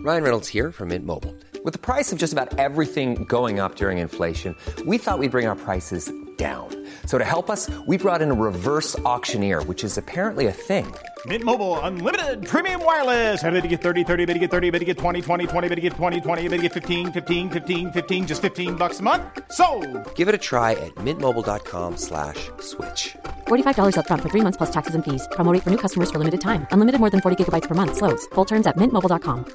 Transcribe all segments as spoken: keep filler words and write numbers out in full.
Ryan Reynolds here from Mint Mobile. With the price of just about everything going up during inflation, we thought we'd bring our prices down. So to help us, we brought in a reverse auctioneer, which is apparently a thing. Mint Mobile Unlimited Premium Wireless. How to get thirty, thirty, how to get thirty, how to get twenty, twenty, twenty, how to get twenty, twenty, how to get fifteen, fifteen, fifteen, fifteen, just fifteen bucks a month? Sold! Give it a try at mintmobile.com slash switch. forty-five dollars up front for three months plus taxes and fees. Promo rate for new customers for limited time. Unlimited more than forty gigabytes per month. Slows full terms at mint mobile dot com.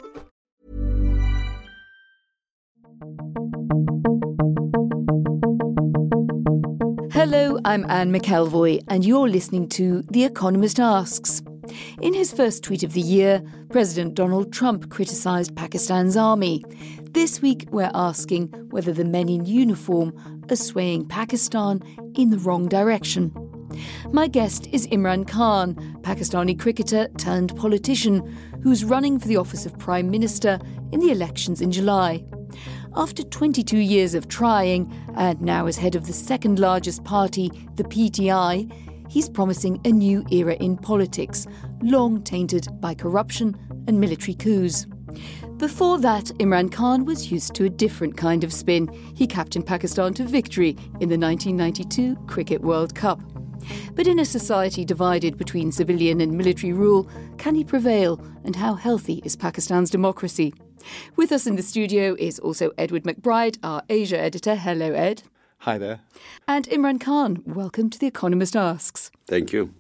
Hello, I'm Anne McElvoy, and you're listening to The Economist Asks. In his first tweet of the year, President Donald Trump criticised Pakistan's army. This week, we're asking whether the men in uniform are swaying Pakistan in the wrong direction. My guest is Imran Khan, Pakistani cricketer turned politician, who's running for the office of Prime Minister in the elections in July. After twenty-two years of trying, and now as head of the second largest party, the P T I, he's promising a new era in politics, long tainted by corruption and military coups. Before that, Imran Khan was used to a different kind of spin. He captained Pakistan to victory in the nineteen ninety-two Cricket World Cup. But in a society divided between civilian and military rule, can he prevail, and how healthy is Pakistan's democracy? With us in the studio is also Edward McBride, our Asia editor. Hello, Ed. Hi there. And Imran Khan, welcome to The Economist Asks. Thank you.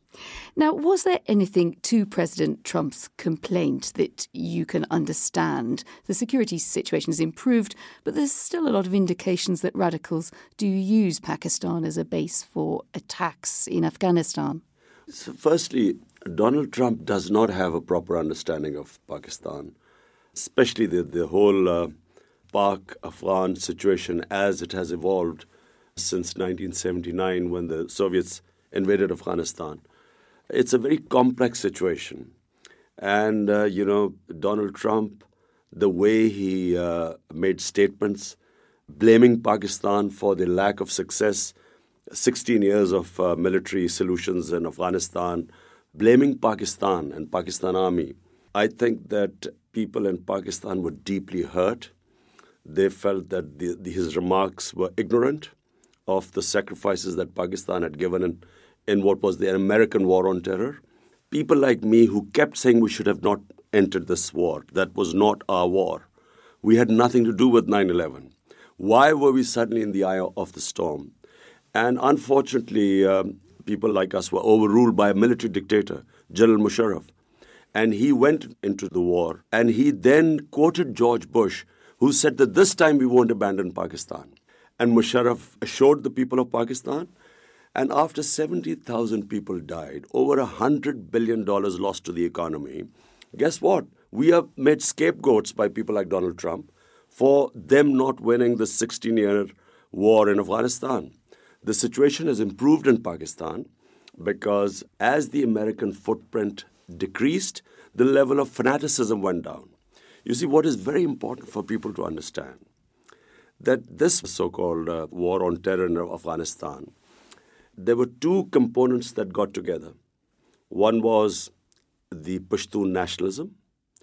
Now, was there anything to President Trump's complaint that you can understand? The security situation has improved, but there's still a lot of indications that radicals do use Pakistan as a base for attacks in Afghanistan. So firstly, Donald Trump does not have a proper understanding of Pakistan, especially the, the whole uh, Pak-Afghan situation as it has evolved since nineteen seventy-nine when the Soviets invaded Afghanistan. It's a very complex situation. And, uh, you know, Donald Trump, the way he uh, made statements blaming Pakistan for the lack of success, sixteen years of uh, military solutions in Afghanistan, blaming Pakistan and Pakistan Army, I think that people in Pakistan were deeply hurt. They felt that the, the, his remarks were ignorant of the sacrifices that Pakistan had given in in what was the American war on terror. People like me who kept saying we should have not entered this war. That was not our war. We had nothing to do with nine eleven. Why were we suddenly in the eye of the storm? And unfortunately, um, people like us were overruled by a military dictator, General Musharraf. And he went into the war. And he then quoted George Bush, who said that this time we won't abandon Pakistan. And Musharraf assured the people of Pakistan. And after seventy thousand people died, over one hundred billion dollars lost to the economy, guess what? We are made scapegoats by people like Donald Trump for them not winning the sixteen-year war in Afghanistan. The situation has improved in Pakistan because as the American footprint decreased, the level of fanaticism went down. You see, what is very important for people to understand, that this so-called uh, war on terror in Afghanistan, there were two components that got together. One was the Pashtun nationalism,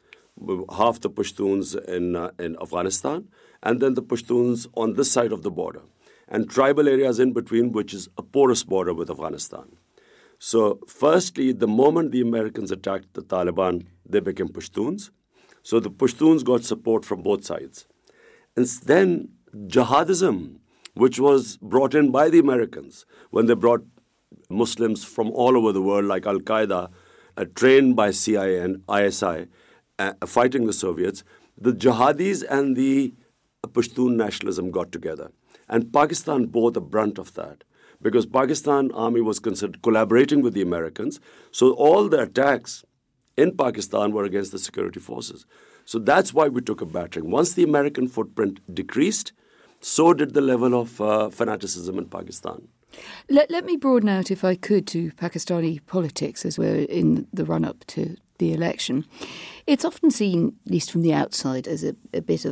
half the Pashtuns in uh, in Afghanistan, and then the Pashtuns on this side of the border, and tribal areas in between, which is a porous border with Afghanistan. So firstly, the moment the Americans attacked the Taliban, they became Pashtuns. So the Pashtuns got support from both sides. And then jihadism, which was brought in by the Americans when they brought Muslims from all over the world, like Al-Qaeda, uh, trained by C I A and I S I, uh, fighting the Soviets. The jihadis and the Pashtun nationalism got together. And Pakistan bore the brunt of that because Pakistan army was considered collaborating with the Americans. So all the attacks in Pakistan were against the security forces. So that's why we took a battering. Once the American footprint decreased, so did the level of uh, fanaticism in Pakistan. Let, let me broaden out, if I could, to Pakistani politics as we're in the run-up to the election. It's often seen, at least from the outside, as a, a bit of a,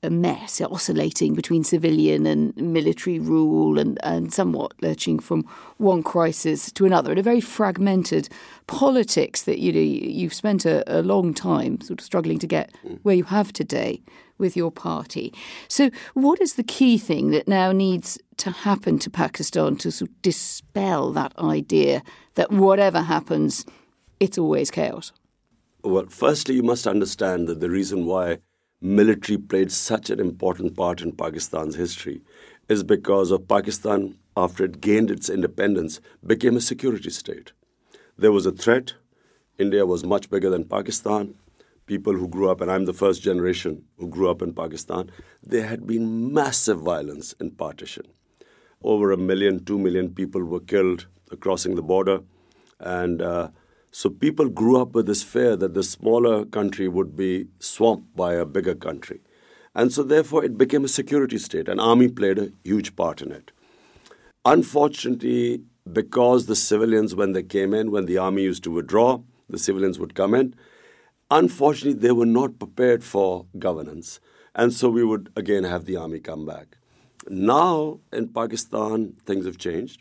a mess, oscillating between civilian and military rule and, and somewhat lurching from one crisis to another, and a very fragmented politics that, you know, you've spent a, a long time sort of struggling to get where you have today with your party. So what is the key thing that now needs to happen to Pakistan to sort of dispel that idea that whatever happens, it's always chaos? Well, firstly, you must understand that the reason why military played such an important part in Pakistan's history is because of Pakistan, after it gained its independence, became a security state. There was a threat. India was much bigger than Pakistan. People who grew up, and I'm the first generation who grew up in Pakistan, there had been massive violence in partition. Over a million, two million people were killed crossing the border. And uh, so people grew up with this fear that the smaller country would be swamped by a bigger country. And so therefore it became a security state, and army played a huge part in it. Unfortunately, because the civilians, when they came in, when the army used to withdraw, the civilians would come in. Unfortunately, they were not prepared for governance. And so we would again have the army come back. Now in Pakistan, things have changed.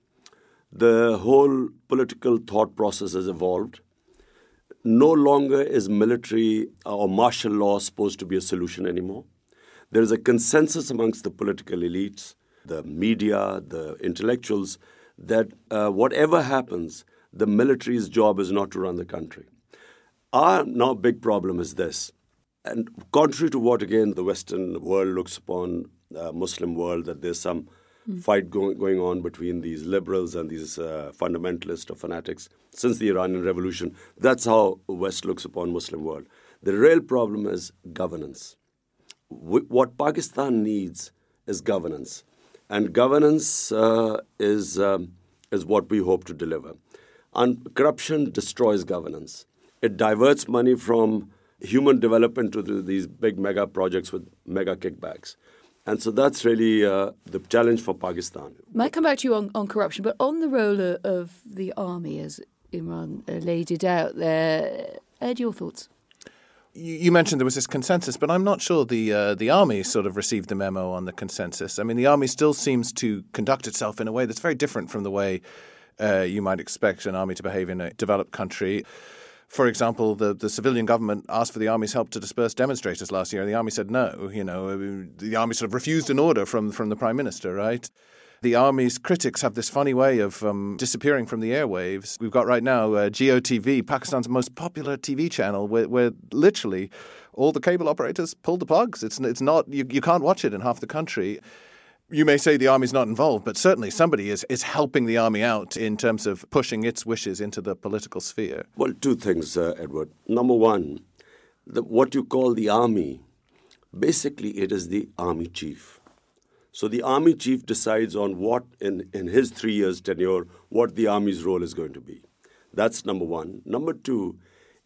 The whole political thought process has evolved. No longer is military or martial law supposed to be a solution anymore. There is a consensus amongst the political elites, the media, the intellectuals, that uh, whatever happens, the military's job is not to run the country. Our now big problem is this. And contrary to what, again, the Western world looks upon, uh, Muslim world, that there's some mm. fight going, going on between these liberals and these uh, fundamentalists or fanatics since the Iranian Revolution. That's how West looks upon Muslim world. The real problem is governance. W- what Pakistan needs is governance. And governance uh, is, um, is what we hope to deliver. And corruption destroys governance. It diverts money from human development to the, these big mega projects with mega kickbacks. And so that's really uh, the challenge for Pakistan. Might come back to you on, on corruption, but on the role of, of the army, as Imran uh, laid it out there, Ed, your thoughts? You mentioned there was this consensus, but I'm not sure the uh, the army sort of received the memo on the consensus. I mean, the army still seems to conduct itself in a way that's very different from the way uh, you might expect an army to behave in a developed country. For example, the, the civilian government asked for the army's help to disperse demonstrators last year, and the army said no. You know, the army sort of refused an order from from the prime minister, right? The army's critics have this funny way of um, disappearing from the airwaves. We've got right now uh, G O T V, Pakistan's most popular T V channel, where, where literally all the cable operators pulled the plugs. It's it's not you, you can't watch it in half the country. You may say the army's not involved, but certainly somebody is, is helping the army out in terms of pushing its wishes into the political sphere. Well, two things, uh, Edward. Number one, the, what you call the army, basically it is the army chief. So the army chief decides on what, in, in his three years tenure, what the army's role is going to be. That's number one. Number two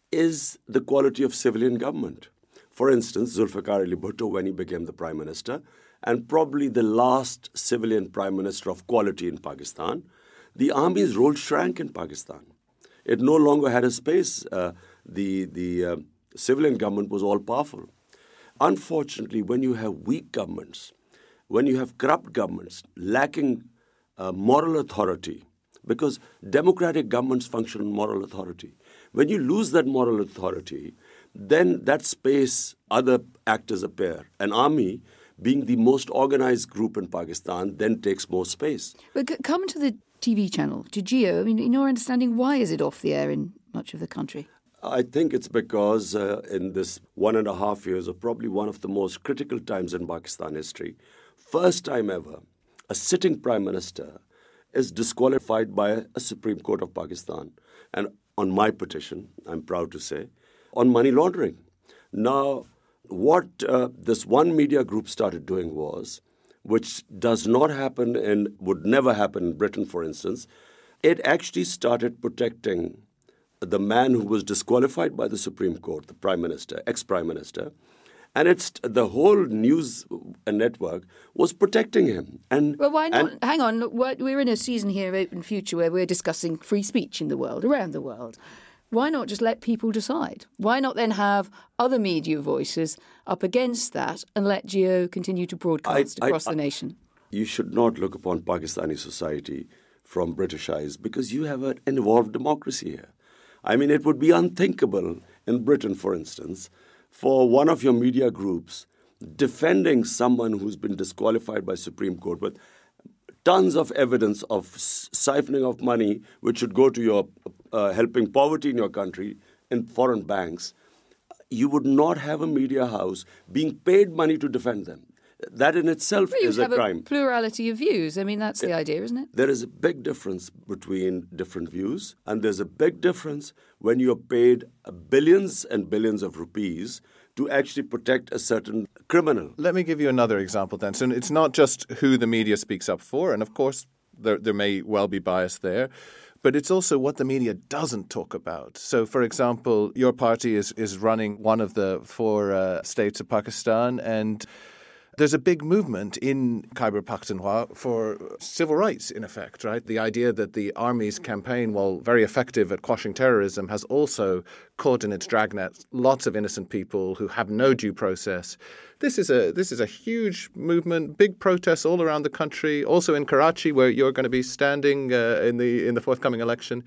is the quality of civilian government. For instance, Zulfikar Ali Bhutto, when he became the prime minister, and probably the last civilian prime minister of quality in Pakistan, the army's role shrank in Pakistan. It no longer had a space. Uh, the the uh, civilian government was all-powerful. Unfortunately, when you have weak governments, when you have corrupt governments lacking uh, moral authority, because democratic governments function on moral authority, when you lose that moral authority, then that space, other actors appear. An army, being the most organized group in Pakistan, then takes more space. But c- come to the T V channel, to Geo. I mean, in your understanding, why is it off the air in much of the country? I think it's because uh, in this one and a half years, or probably one of the most critical times in Pakistan history, first time ever, a sitting prime minister is disqualified by a Supreme Court of Pakistan. And on my petition, I'm proud to say, on money laundering. Now, what uh, this one media group started doing was, which does not happen and would never happen in Britain, for instance, it actually started protecting the man who was disqualified by the Supreme Court, the Prime Minister, ex-Prime Minister, and it's the whole news network was protecting him. And well, why not? And, Hang on, we're in a season here, Open Future, where we're discussing free speech in the world, around the world. Why not just let people decide? Why not then have other media voices up against that and let Jio continue to broadcast I, across I, the nation? You should not look upon Pakistani society from British eyes because you have an evolved democracy here. I mean, it would be unthinkable in Britain, for instance, for one of your media groups defending someone who's been disqualified by Supreme Court with tons of evidence of siphoning of money which should go to your uh, helping poverty in your country in foreign banks. You would not have a media house being paid money to defend them. That in itself well, is a have crime. A plurality of views. I mean, that's the idea, isn't it? There is a big difference between different views, and there's a big difference when you're paid billions and billions of rupees to actually protect a certain criminal. Let me give you another example then. So it's not just who the media speaks up for, and of course there, there may well be bias there, but it's also what the media doesn't talk about. So, for example, your party is, is running one of the four uh, states of Pakistan, and there's a big movement in Khyber Pakhtunkhwa for civil rights, in effect, right? The idea that the army's campaign, while very effective at quashing terrorism, has also caught in its dragnet lots of innocent people who have no due process. This is a this is a huge movement, big protests all around the country, also in Karachi, where you're going to be standing uh, in the in the forthcoming election.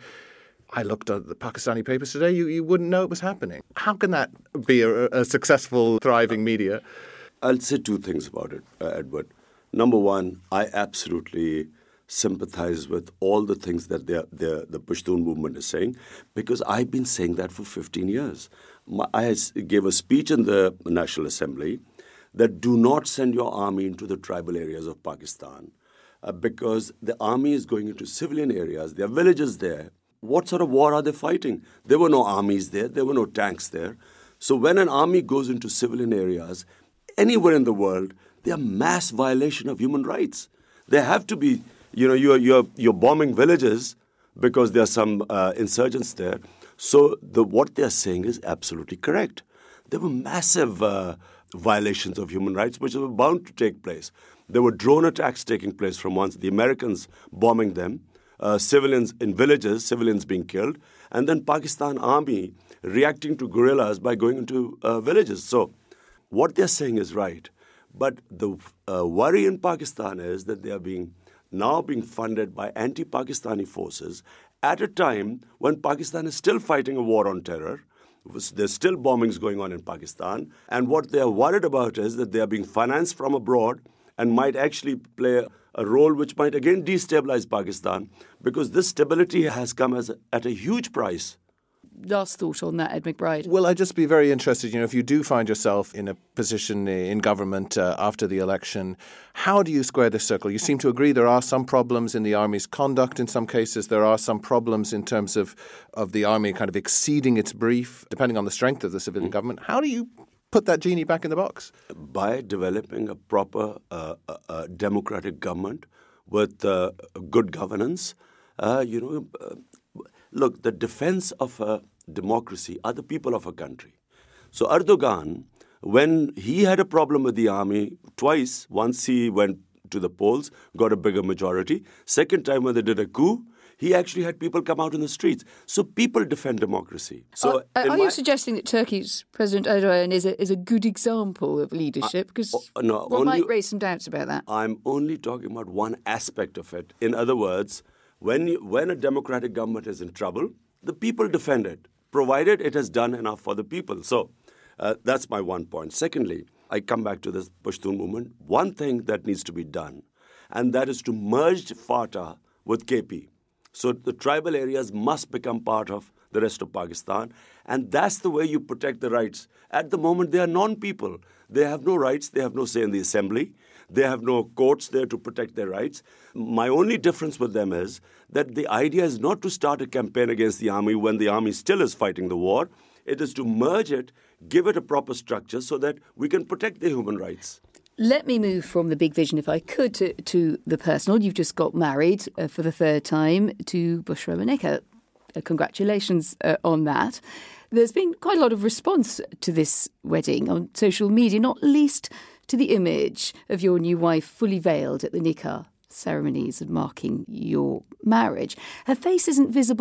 I looked at the Pakistani papers today. You, you wouldn't know it was happening. How can that be a, a successful, thriving media? I'll say two things about it, uh, Edward. Number one, I absolutely sympathize with all the things that they're, they're, the Pashtun movement is saying, because I've been saying that for fifteen years. My, I gave a speech in the National Assembly that do not send your army into the tribal areas of Pakistan uh, because the army is going into civilian areas. There are villages there. What sort of war are they fighting? There were no armies there. There were no tanks there. So when an army goes into civilian areas, anywhere in the world, they are mass violation of human rights. There have to be, you know, you're you're you're bombing villages because there are some uh, insurgents there. So the what they are saying is absolutely correct. There were massive uh, violations of human rights which were bound to take place. There were drone attacks taking place from once the Americans bombing them, uh, civilians in villages, civilians being killed, and then Pakistan army reacting to guerrillas by going into uh, villages. So what they're saying is right, but the uh, worry in Pakistan is that they are being now being funded by anti-Pakistani forces at a time when Pakistan is still fighting a war on terror. There's still bombings going on in Pakistan, and what they are worried about is that they are being financed from abroad and might actually play a role which might again destabilize Pakistan, because this stability has come as a, at a huge price. Last thought on that, Ed McBride. Well, I'd just be very interested, you know, if you do find yourself in a position in government uh, after the election, how do you square this circle? You seem to agree there are some problems in the army's conduct in some cases. There are some problems in terms of, of the army kind of exceeding its brief, depending on the strength of the civilian mm-hmm. government. How do you put that genie back in the box? By developing a proper uh, uh, uh, democratic government with uh, good governance. Uh, you know, uh, look, the defense of a democracy are the people of a country. So Erdogan, when he had a problem with the army twice, once he went to the polls, got a bigger majority. Second time when they did a coup, he actually had people come out in the streets. So people defend democracy. So Are, are my, you suggesting that Turkey's President Erdogan is a, is a good example of leadership? Because uh, no, one only, might raise some doubts about that. I'm only talking about one aspect of it. In other words, when you, when a democratic government is in trouble, the people defend it, provided it has done enough for the people. So uh, that's my one point. Secondly, I come back to this Pashtun movement. One thing that needs to be done, and that is to merge FATA with K P. So the tribal areas must become part of the rest of Pakistan, and that's the way you protect the rights. At the moment, they are non-people. They have no rights. They have no say in the assembly. They have no courts there to protect their rights. My only difference with them is that the idea is not to start a campaign against the army when the army still is fighting the war. It is to merge it, give it a proper structure so that we can protect their human rights. Let me move from the big vision, if I could, to, to the personal. You've just got married uh, for the third time to Bushra Maneka. Uh, congratulations uh, on that. There's been quite a lot of response to this wedding on social media, not least to the image of your new wife fully veiled at the nikah ceremonies and marking your marriage. Her face isn't visible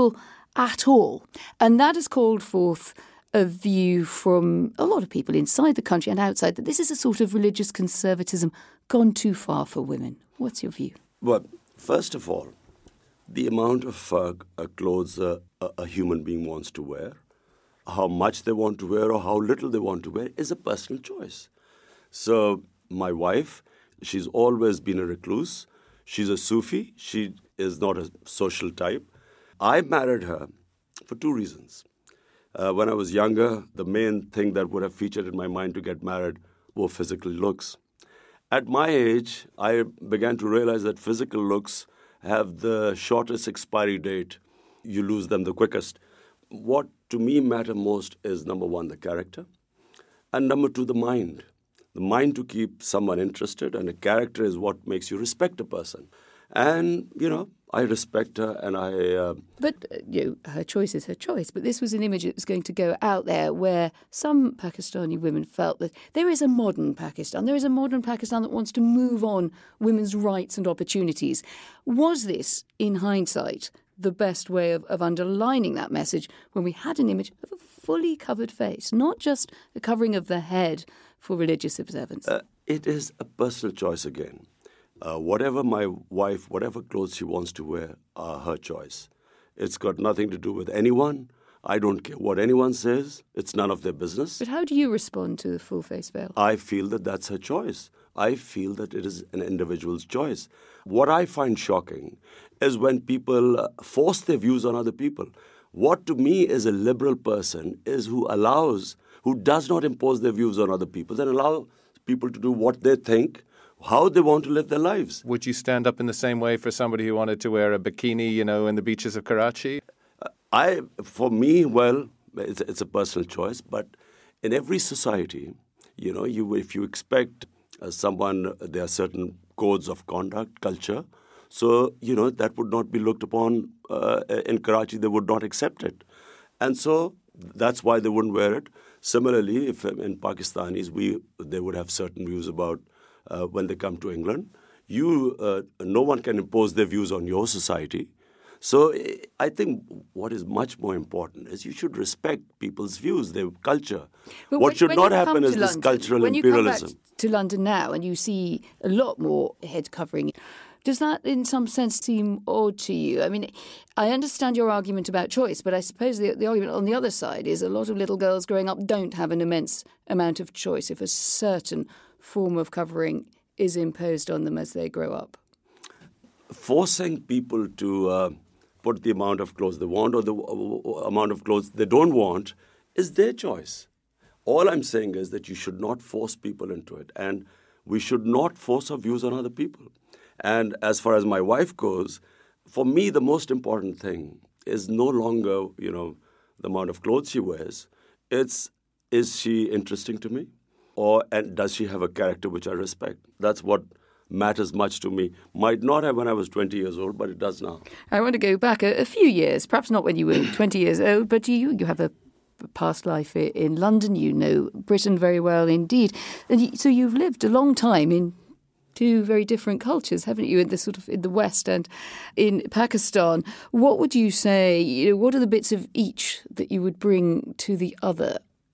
at all. And that has called forth a view from a lot of people inside the country and outside that this is a sort of religious conservatism gone too far for women. What's your view? Well, first of all, the amount of uh, clothes uh, a human being wants to wear, how much they want to wear or how little they want to wear is a personal choice. So my wife, she's always been a recluse. She's a Sufi. She is not a social type. I married her for two reasons. Uh, when I was younger, the main thing that would have featured in my mind to get married were physical looks. At my age, I began to realize that physical looks have the shortest expiry date. You lose them the quickest. What to me matter most is, number one, the character, and number two, the mind. The mind to keep someone interested, and a character is what makes you respect a person. And, you know, I respect her and I... Uh, but, uh, you know, her choice is her choice. But this was an image that was going to go out there where some Pakistani women felt that there is a modern Pakistan. There is a modern Pakistan that wants to move on women's rights and opportunities. Was this, in hindsight, the best way of, of underlining that message when we had an image of a fully covered face, not just a covering of the head for religious observance? Uh, it is a personal choice again. Uh, whatever my wife, whatever clothes she wants to wear are her choice. It's got nothing to do with anyone. I don't care what anyone says. It's none of their business. But how do you respond to the full face veil? I feel that that's her choice. I feel that it is an individual's choice. What I find shocking is when people uh, force their views on other people. What to me is a liberal person is who allows, who does not impose their views on other people and allow people to do what they think, how they want to live their lives. Would you stand up in the same way for somebody who wanted to wear a bikini, you know, in the beaches of Karachi? I, for me, well, it's, it's a personal choice, but in every society, you know, you if you expect uh, someone, there are certain codes of conduct, culture, so, you know, that would not be looked upon uh, in Karachi, they would not accept it. And so that's why they wouldn't wear it. Similarly, if in Pakistanis, we they would have certain views about Uh, when they come to England. You, uh, no one can impose their views on your society. So I think what is much more important is you should respect people's views, their culture. But what when, should when not happen is London, this cultural when imperialism. When you come back to London now and you see a lot more head covering, does that in some sense seem odd to you? I mean, I understand your argument about choice, but I suppose the, the argument on the other side is a lot of little girls growing up don't have an immense amount of choice if a certain form of covering is imposed on them as they grow up. Forcing people to uh, put the amount of clothes they want or the uh, amount of clothes they don't want is their choice. All I'm saying is that you should not force people into it, and we should not force our views on other people. And as far as my wife goes, for me the most important thing is no longer, you know, the amount of clothes she wears. It's, is she interesting to me? Or and does she have a character which I respect? That's what matters much to me. Might not have when I was twenty years old, but it does now. I want to go back a, a few years, perhaps not when you were twenty years old, but you you have a past life in London. You know Britain very well indeed. And you, so you've lived a long time in two very different cultures, haven't you, in the sort of in the West and in Pakistan. What would you say, you know, what are the bits of each that you would bring to the other?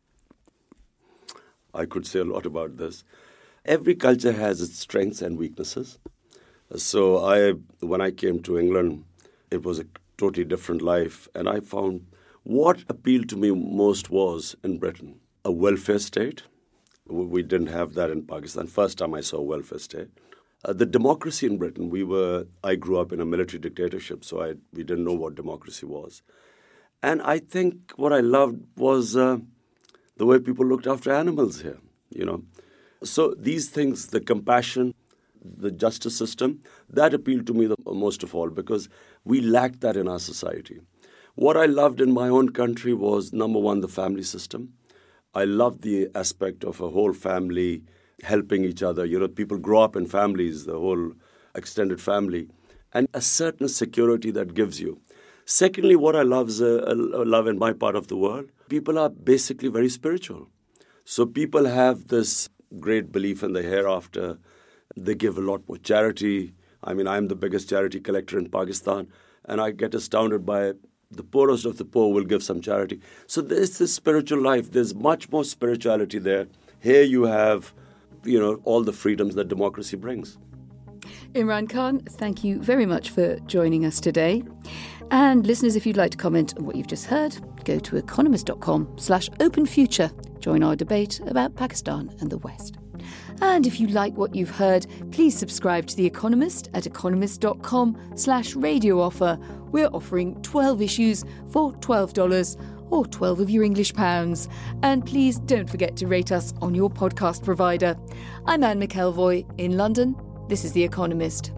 I could say a lot about this. Every culture has its strengths and weaknesses. So I, when I came to England, it was a totally different life. And I found what appealed to me most was in Britain, a welfare state. We didn't have that in Pakistan. First time I saw a welfare state. Uh, the democracy in Britain, we were, I grew up in a military dictatorship, so I, we didn't know what democracy was. And I think what I loved was uh, the way people looked after animals here, you know. So these things, the compassion, the justice system, that appealed to me the most of all because we lacked that in our society. What I loved in my own country was, number one, the family system. I loved the aspect of a whole family helping each other. You know, people grow up in families, the whole extended family, and a certain security that gives you. Secondly, what I love, is, uh, love in my part of the world, people are basically very spiritual. So people have this great belief in the hereafter. They give a lot more charity. I mean, I'm the biggest charity collector in Pakistan, and I get astounded by the poorest of the poor will give some charity. So there's this spiritual life. There's much more spirituality there. Here you have, you know, all the freedoms that democracy brings. Imran Khan, thank you very much for joining us today. And listeners, if you'd like to comment on what you've just heard, go to economist.com slash open future. Join our debate about Pakistan and the West. And if you like what you've heard, please subscribe to The Economist at economist.com slash radio offer. We're offering twelve issues for twelve dollars or twelve of your English pounds. And please don't forget to rate us on your podcast provider. I'm Anne McElvoy in London. This is The Economist.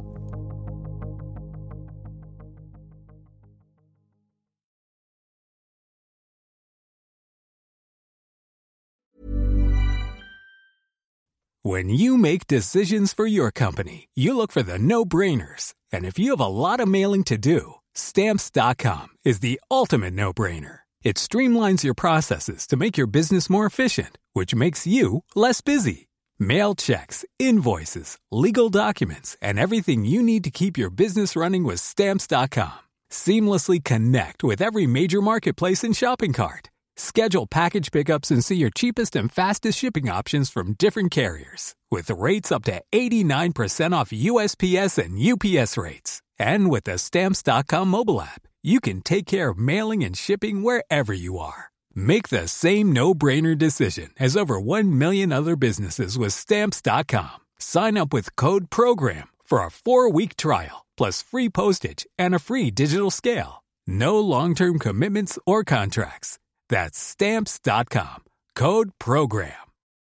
When you make decisions for your company, you look for the no-brainers. And if you have a lot of mailing to do, Stamps dot com is the ultimate no-brainer. It streamlines your processes to make your business more efficient, which makes you less busy. Mail checks, invoices, legal documents, and everything you need to keep your business running with Stamps dot com. Seamlessly connect with every major marketplace and shopping cart. Schedule package pickups and see your cheapest and fastest shipping options from different carriers, with rates up to eighty-nine percent off U S P S and U P S rates. And with the Stamps dot com mobile app, you can take care of mailing and shipping wherever you are. Make the same no-brainer decision as over one million other businesses with Stamps dot com. Sign up with code PROGRAM for a four-week trial, plus free postage and a free digital scale. No long-term commitments or contracts. That's Stamps dot com. Code PROGRAM.